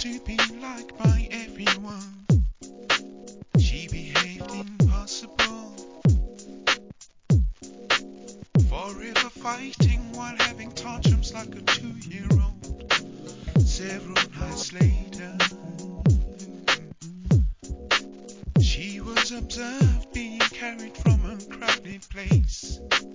to be liked by everyone. She behaved impossible, forever fighting while having tantrums like a 2-year-old. Several nights later, she was observed being carried from a crowded place.